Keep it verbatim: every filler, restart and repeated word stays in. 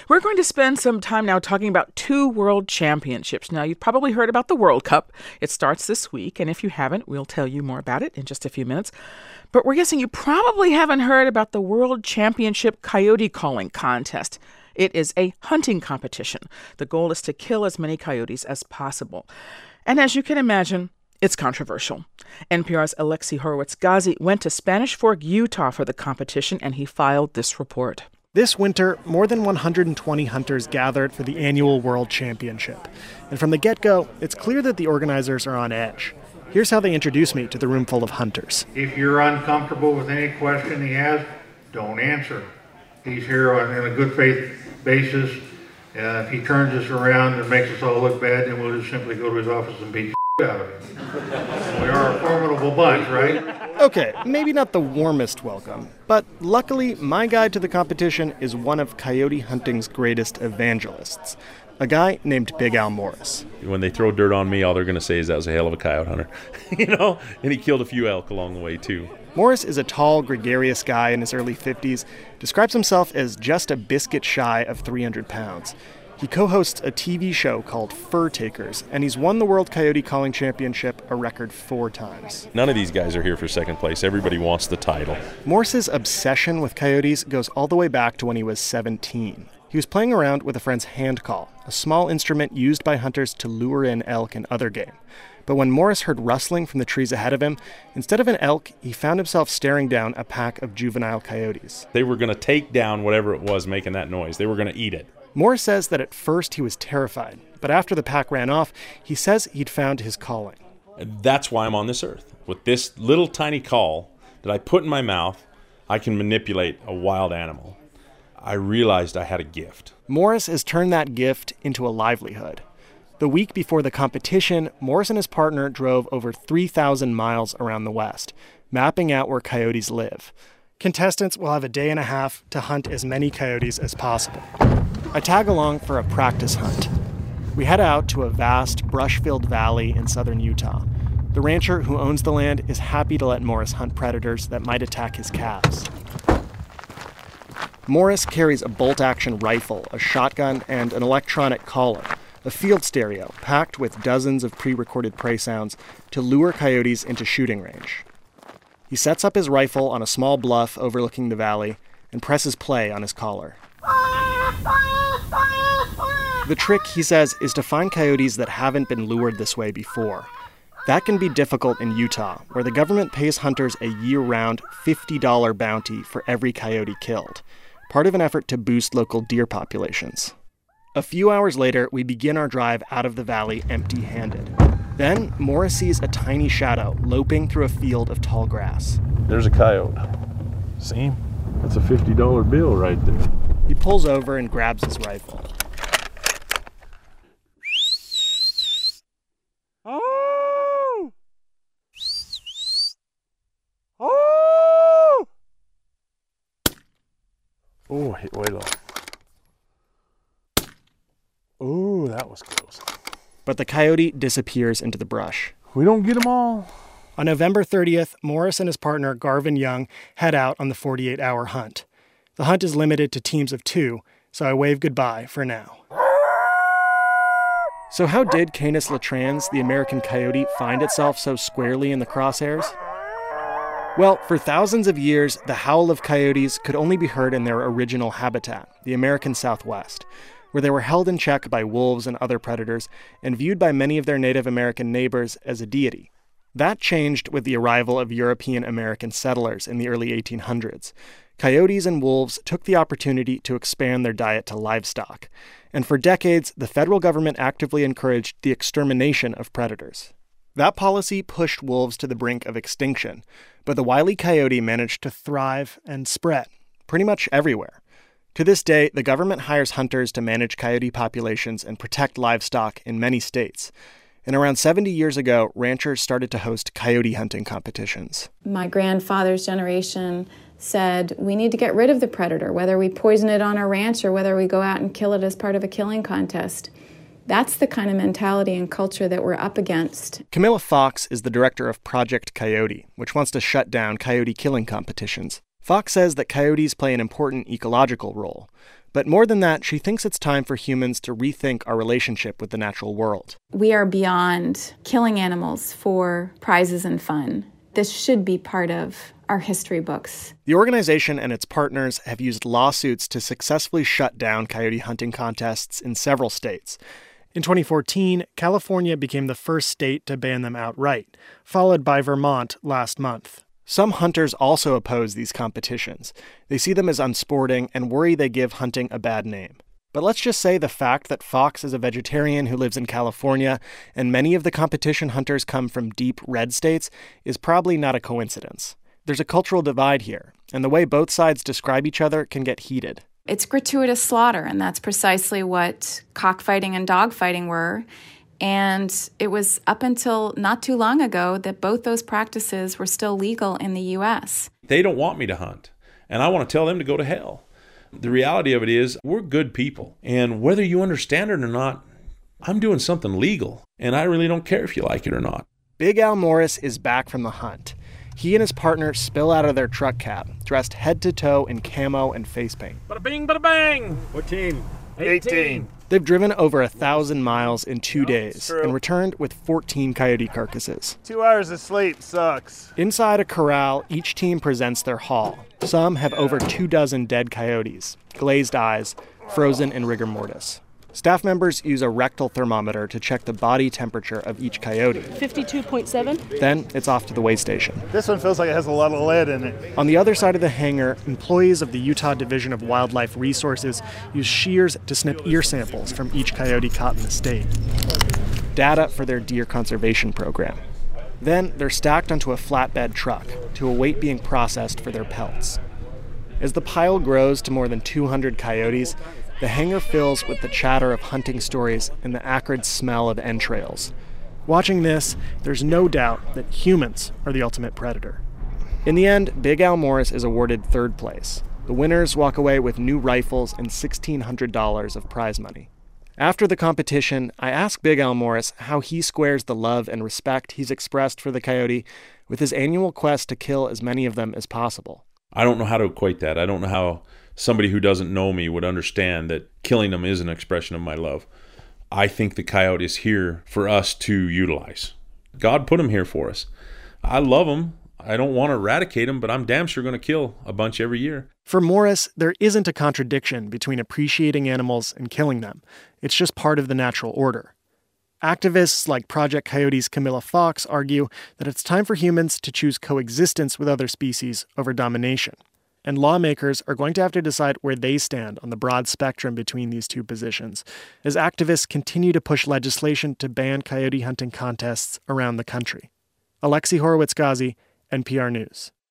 We're going to spend some time now talking about two world championships. Now, you've probably heard about the World Cup. It starts this week, and if you haven't, we'll tell you more about it in just a few minutes. But we're guessing you probably haven't heard about the World Championship Coyote Calling Contest. It is a hunting competition. The goal is to kill as many coyotes as possible. And as you can imagine, it's controversial. N P R's Alexi Horowitz-Ghazi went to Spanish Fork, Utah for the competition, and he filed this report. This winter, more than one hundred twenty hunters gathered for the annual World Championship. And from the get-go, it's clear that the organizers are on edge. Here's how they introduce me to the room full of hunters. If you're uncomfortable with any question he has, don't answer. He's here on a good faith basis. Uh, if he turns us around and makes us all look bad, then we'll just simply go to his office and beat the out of him. We are a formidable bunch, right? Okay, maybe not the warmest welcome, but luckily my guide to the competition is one of coyote hunting's greatest evangelists, a guy named Big Al Morris. When they throw dirt on me, all they're going to say is that was a hell of a coyote hunter, you know, and he killed a few elk along the way too. Morris is a tall, gregarious guy in his early fifties, describes himself as just a biscuit shy of three hundred pounds. He co-hosts a T V show called Fur Takers, and he's won the World Coyote Calling Championship a record four times. None of these guys are here for second place. Everybody wants the title. Morris's obsession with coyotes goes all the way back to when he was seventeen. He was playing around with a friend's hand call, a small instrument used by hunters to lure in elk and other game. But when Morris heard rustling from the trees ahead of him, instead of an elk, he found himself staring down a pack of juvenile coyotes. They were going to take down whatever it was making that noise. They were going to eat it. Morris says that at first he was terrified, but after the pack ran off, he says he'd found his calling. That's why I'm on this earth. With this little tiny call that I put in my mouth, I can manipulate a wild animal. I realized I had a gift. Morris has turned that gift into a livelihood. The week before the competition, Morris and his partner drove over three thousand miles around the West, mapping out where coyotes live. Contestants will have a day and a half to hunt as many coyotes as possible. I tag along for a practice hunt. We head out to a vast, brush-filled valley in southern Utah. The rancher who owns the land is happy to let Morris hunt predators that might attack his calves. Morris carries a bolt-action rifle, a shotgun, and an electronic caller, a field stereo packed with dozens of pre-recorded prey sounds to lure coyotes into shooting range. He sets up his rifle on a small bluff overlooking the valley and presses play on his caller. The trick, he says, is to find coyotes that haven't been lured this way before. That can be difficult in Utah, where the government pays hunters a year-round fifty dollars bounty for every coyote killed, part of an effort to boost local deer populations. A few hours later, we begin our drive out of the valley empty-handed. Then, Morris sees a tiny shadow loping through a field of tall grass. There's a coyote. See him? That's a fifty dollar bill right there. He pulls over and grabs his rifle. Oh! Oh! Oh, hit way low. Oh, that was close. But the coyote disappears into the brush. We don't get them all. On November thirtieth, Morris and his partner, Garvin Young, head out on the forty-eight hour hunt. The hunt is limited to teams of two, so I wave goodbye for now. So how did Canis latrans, the American coyote, find itself so squarely in the crosshairs? Well, for thousands of years, the howl of coyotes could only be heard in their original habitat, the American Southwest, where they were held in check by wolves and other predators and viewed by many of their Native American neighbors as a deity. That changed with the arrival of European American settlers in the early eighteen hundreds. Coyotes and wolves took the opportunity to expand their diet to livestock, and for decades, the federal government actively encouraged the extermination of predators. That policy pushed wolves to the brink of extinction, but the wily coyote managed to thrive and spread pretty much everywhere. To this day, the government hires hunters to manage coyote populations and protect livestock in many states. And around seventy years ago, ranchers started to host coyote hunting competitions. My grandfather's generation said, we need to get rid of the predator, whether we poison it on our ranch or whether we go out and kill it as part of a killing contest. That's the kind of mentality and culture that we're up against. Camilla Fox is the director of Project Coyote, which wants to shut down coyote killing competitions. Fox says that coyotes play an important ecological role, But more than that, she thinks it's time for humans to rethink our relationship with the natural world. We are beyond killing animals for prizes and fun. This should be part of our history books. The organization and its partners have used lawsuits to successfully shut down coyote hunting contests in several states. In twenty fourteen, California became the first state to ban them outright, followed by Vermont last month. Some hunters also oppose these competitions. They see them as unsporting and worry they give hunting a bad name. But let's just say the fact that Fox is a vegetarian who lives in California and many of the competition hunters come from deep red states is probably not a coincidence. There's a cultural divide here, and the way both sides describe each other can get heated. It's gratuitous slaughter, and that's precisely what cockfighting and dogfighting were. And it was up until not too long ago that both those practices were still legal in the U S. They don't want me to hunt, and I want to tell them to go to hell. The reality of it is we're good people, and whether you understand it or not, I'm doing something legal, and I really don't care if you like it or not. Big Al Morris is back from the hunt. He and his partner spill out of their truck cab, dressed head to toe in camo and face paint. Bada bing, bada bang! What team? eighteen. They've driven over a thousand miles in two days and returned with fourteen coyote carcasses. Two hours of sleep sucks. Inside a corral, each team presents their haul. Some have over two dozen dead coyotes, glazed eyes, frozen in rigor mortis. Staff members use a rectal thermometer to check the body temperature of each coyote. fifty-two point seven. Then it's off to the weigh station. This one feels like it has a lot of lead in it. On the other side of the hangar, employees of the Utah Division of Wildlife Resources use shears to snip ear samples from each coyote caught in the state. Data for their deer conservation program. Then they're stacked onto a flatbed truck to await being processed for their pelts. As the pile grows to more than two hundred coyotes, the hangar fills with the chatter of hunting stories and the acrid smell of entrails. Watching this, there's no doubt that humans are the ultimate predator. In the end, Big Al Morris is awarded third place. The winners walk away with new rifles and sixteen hundred dollars of prize money. After the competition, I asked Big Al Morris how he squares the love and respect he's expressed for the coyote with his annual quest to kill as many of them as possible. I don't know how to equate that. I don't know how somebody who doesn't know me would understand that killing them is an expression of my love. I think the coyote is here for us to utilize. God put him here for us. I love him. I don't want to eradicate him, but I'm damn sure going to kill a bunch every year. For Morris, there isn't a contradiction between appreciating animals and killing them. It's just part of the natural order. Activists like Project Coyote's Camilla Fox argue that it's time for humans to choose coexistence with other species over domination. And lawmakers are going to have to decide where they stand on the broad spectrum between these two positions, as activists continue to push legislation to ban coyote hunting contests around the country. Alexi Horowitz-Ghazi, N P R News.